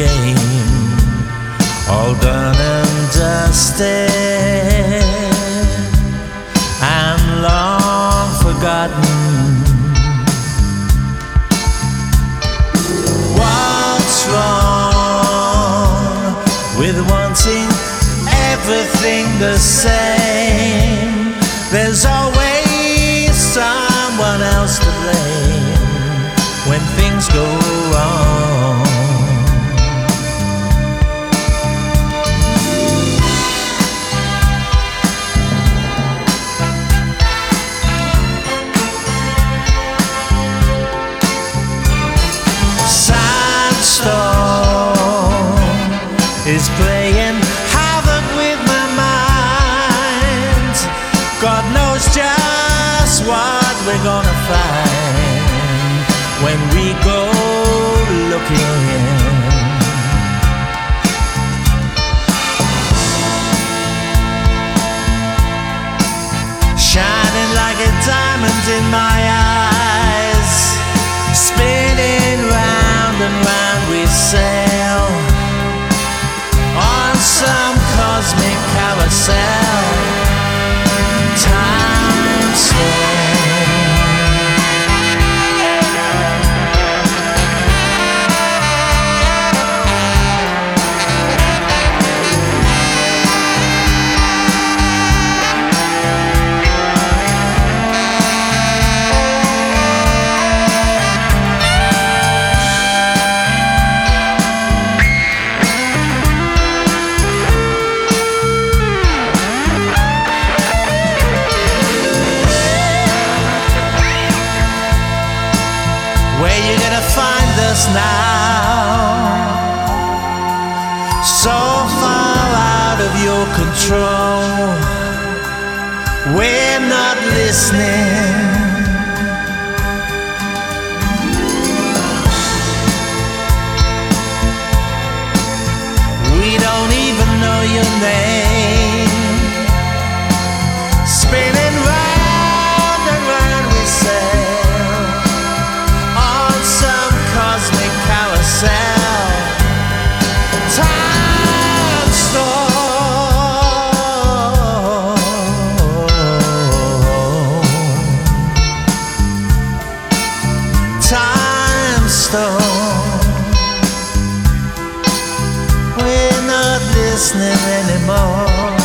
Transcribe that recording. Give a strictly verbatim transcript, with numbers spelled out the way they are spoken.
game, all done and dusted and long forgotten. What's wrong with wanting everything the same? There's always someone else to blame when things go wrong. Sandstorm is playing havoc with my mind. God knows just what we're gonna find when we go looking. Shining like a diamond in my eyes, spinning round and round we sail on some cosmic carousel. Time slows. Where you gonna find us now? So far out of your control, we're not listening. We don't even know your name. Spinning round and round we sail on some cosmic carousel. Time storm. Time storm. We're not listening anymore.